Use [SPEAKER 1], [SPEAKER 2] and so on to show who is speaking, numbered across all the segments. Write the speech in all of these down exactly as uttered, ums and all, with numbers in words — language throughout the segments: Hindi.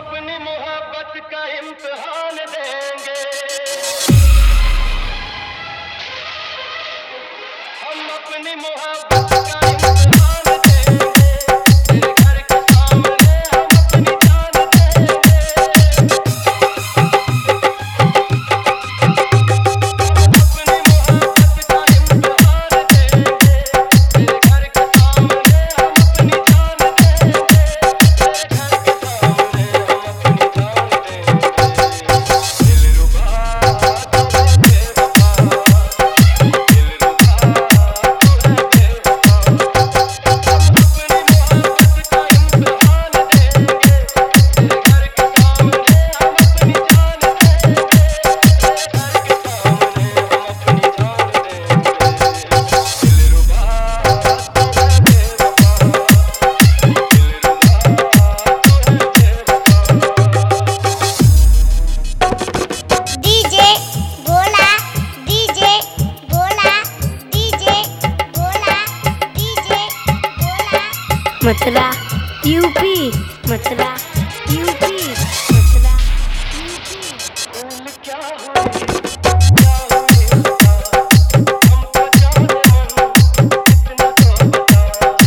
[SPEAKER 1] अपनी मोहब्बत का इम्तिहान देंगे, हम अपनी मोहब्बत का इम्तिहान देंगे, तेरे घर के सामने हम अपनी जान देंगे, हम अपनी मोहब्बत का इम्तिहान देंगे, तेरे घर के सामने हम अपनी जान देंगे, तेरे घर के सामने हम अपनी जान देंगे। दिलरुबा तू है बेवफा, दिलरुबा तू है बेवफा, हम अपनी मोहब्बत का इम्तिहान देंगे, तेरे घर के सामने हम अपनी जान देंगे, तेरे घर के सामने हम अपनी जान देंगे। दिलरुबा तू है बेवफा,
[SPEAKER 2] DJ Bhola DJ Bhola DJ Bhola DJ Bhola Mathura UP Mathura UP Mathura
[SPEAKER 1] भूल क्या हुई क्या हुई खता, हमको जाने मन इतना तो बता।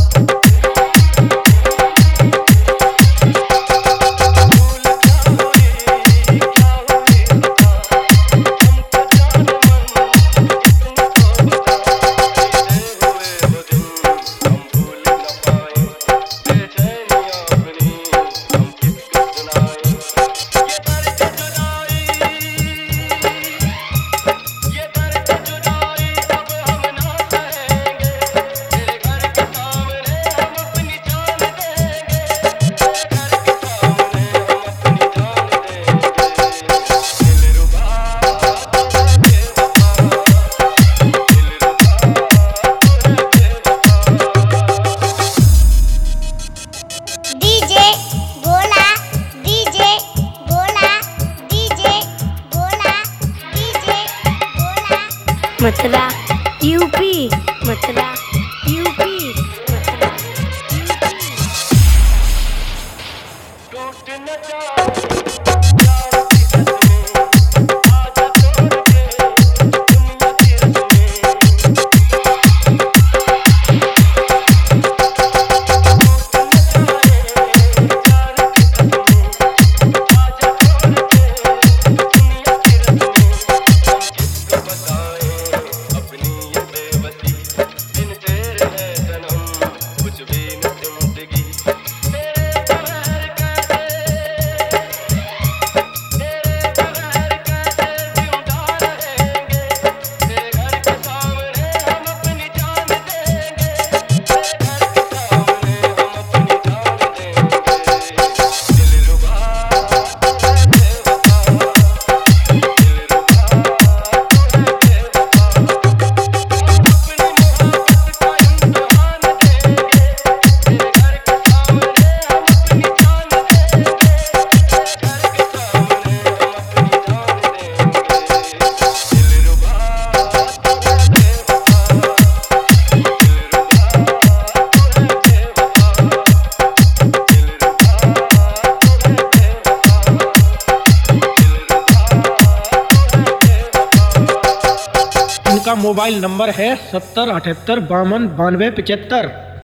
[SPEAKER 1] भूल क्या हुई क्या हुई खता, हमको जाने मन इतना तो बता। बीते हुए वो दिन हम भूल न पाए, बेचैनियां अपनी हम किसको सुनाएं। ये दर्द जुदाई, ये दर्द जुदाई अब हम ना सहेंगे, तेरे घर के सामने हम अपनी जान देंगे, तेरे घर के सामने हम अपनी जान देंगे। दिलरुबा तू है बेवफा, दिलरुबा तू है बेवफा।
[SPEAKER 2] DJ Bhola DJ Bhola DJ Bhola DJ Bhola Mathura UP Mathura UP Mathura UP
[SPEAKER 1] टूट न जाए प्यार की कसमें, आजा तोड़ के दुनिया की रस्में। टूट न जाए प्यार की कसमें, आजा तोड़ के दुनिया की रस्में। हम किसको बताएं अपनी ये बेबसी, बिन तेरे है सनम कुछ भी न जिंदगी। तेरे बगैर कैसे, तेरे बगैर कैसे जिंदा रहेंगे, तेरे घर के सामने हम अपनी जान देंगे, तेरे घर के सामने हम अपनी जान देंगे। दिलरुबा तू है बेवफा, दिलरुबा तू है बेवफा, हम अपनी मोहब्बत का इम्तिहान देंगे, तेरे घर के सामने हम अपनी जान देंगे, तेरे घर के सामने हम अपनी जान देंगे। दिलरुबा तू है बेवफा, दिलरुबा तू है बेवफा, दिलरुबा तू है बेवफा।
[SPEAKER 3] इनका मोबाइल नंबर है सत्तर अठहत्तर बावन बानवे पचहत्तर।